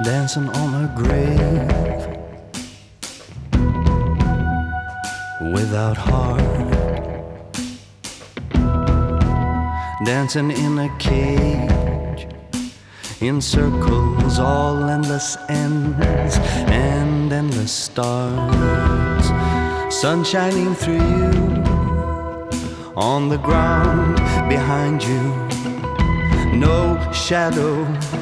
dancing on a grave without heart, dancing in a cage, in circles, all endless ends and endless stars. Sun shining through you, on the ground behind you, no shadow